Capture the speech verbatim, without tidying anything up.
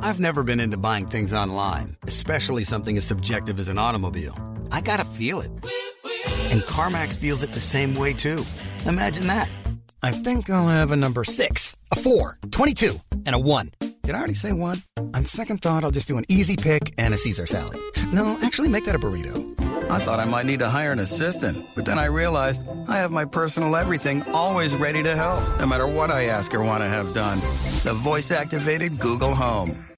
I've never been into buying things online, especially something as subjective as an automobile. I gotta feel it. And CarMax feels it the same way, too. Imagine that. I think I'll have a number six, a four, twenty-two, and a one. Did I already say one? On second thought, I'll just do an easy pick and a Caesar salad. No, actually make that a burrito. I thought I might need to hire an assistant, but then I realized I have my personal everything always ready to help, no matter what I ask or want to have done. The voice-activated Google Home.